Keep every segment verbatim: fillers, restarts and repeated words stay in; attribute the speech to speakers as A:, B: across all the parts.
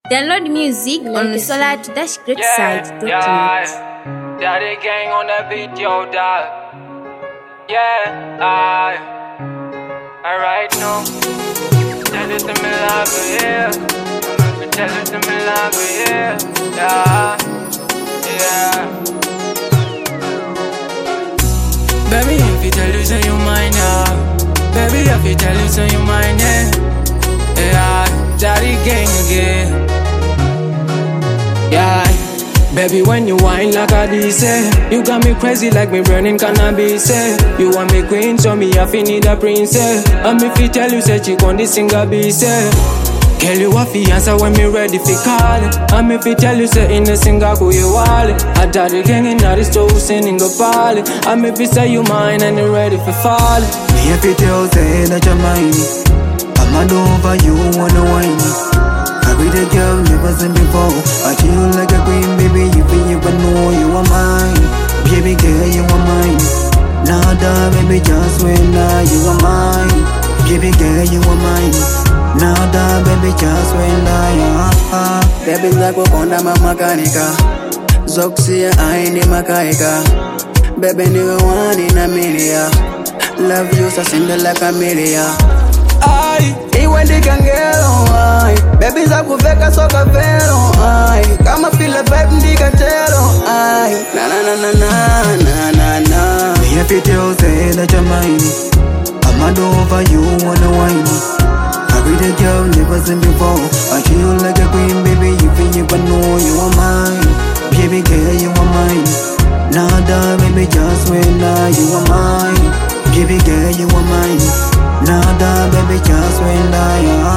A: Download music on the solar to dash great site.
B: Yeah, Daddy gang on that beat, yo, dog. Yeah, I. Alright, no. Tell it to me love, yeah. Tell it to me love, yeah. Yeah, yeah. Baby, if you tell you, say you mine, yeah. Baby, if you tell you, say you mine, yeah. Yeah, Daddy gang again. Yeah, baby, when you whine like a D C, you got me crazy like me burning cannabis. Eh. You want me queen, so me I feel need a princess. And me fi tell you, say she gon' the singer be say. Girl, you a fi answer when me ready fi call it. And me fi tell you, say in the singer go you wallet. I daddy king in the stove singing go party. And me fi say you mine and you ready fi fall.
C: Me a fi tell say that you're mine. I'm mad over you, wanna whine me. I be the girl never seen before. I treat you like a queen, baby. You feel you but know you are mine. Baby girl, you are mine. Nada, baby, just when now you are mine. Baby girl, you are mine. Nada, baby, just when I am. Baby, like we're on my mechanical. Zoxia, I ain't mechanical. Baby, nigga, one in a million. Love you, so send like a million. Ai, iwendi kangelo ai. Baby za kuveka soka vero ai. Kama feel vibe ndika tero ai. Na na na na na na na na. Me if you tell say that you're mine. I'm mad over you, wanna whine me. I be the girl never seen before. I treat you like a queen, baby. You feel you but know you are mine. Baby girl, you are mine. Nada, baby, just when now you are mine. Baby girl, you are mine. Nada, baby, just when I am.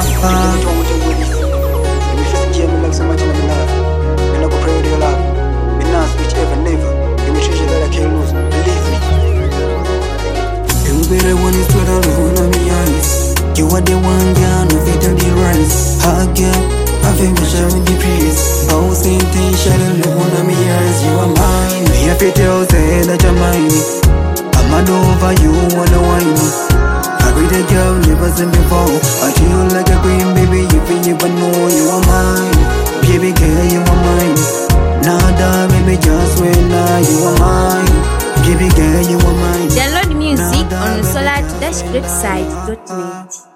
D: Me feel Jim like so much in my life. Me not go pray with your love. Me not switch ever, never. You me treat you like I can't lose. Believe me.
C: You be the one who's put alone on me eyes. You are the one girl who fit on the rise. Hot girl, I feel me share with the praise. Both same thing, share alone on me eyes. You are mine. Me if you tell say that you're mine. I'm mad over you, wanna whine me. I be the girl never seen before. I treat you like a queen, baby. You feel you but know you are mine. Baby girl, you are mine. Nada, baby, just when now you are mine. Baby girl, you are mine.
A: Download music on the solar to dash great site dot net.